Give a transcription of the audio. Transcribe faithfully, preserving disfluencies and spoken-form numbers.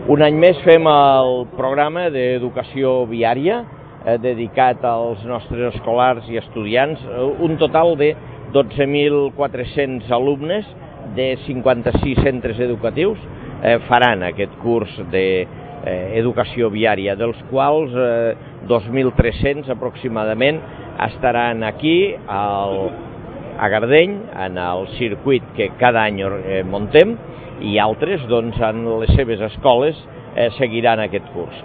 Un any més fem el programa d'educació viària eh, dedicat als nostres escolars i estudiants, un total de dotze mil quatre-cents alumnes de cinquanta-sis centres educatius eh, faran aquest curs d'educació viària, dels quals eh, dos mil tres-cents aproximadament estaran aquí al, a Gardeny, en el circuit que cada any eh, muntem, i altres doncs, en les seves escoles eh, seguiran aquest curs.